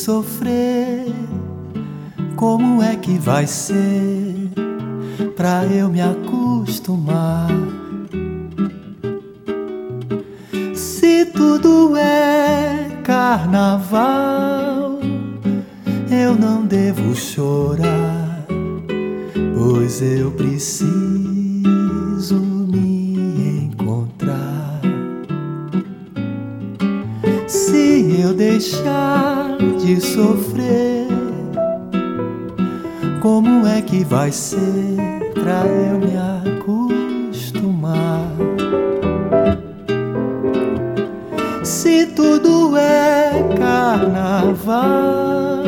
sofrer, como é que vai ser pra eu me acostumar? Se tudo é carnaval, eu não devo chorar, pois eu preciso me encontrar. Se eu deixar de sofrer, como é que vai ser pra eu me acostumar? Se tudo é carnaval,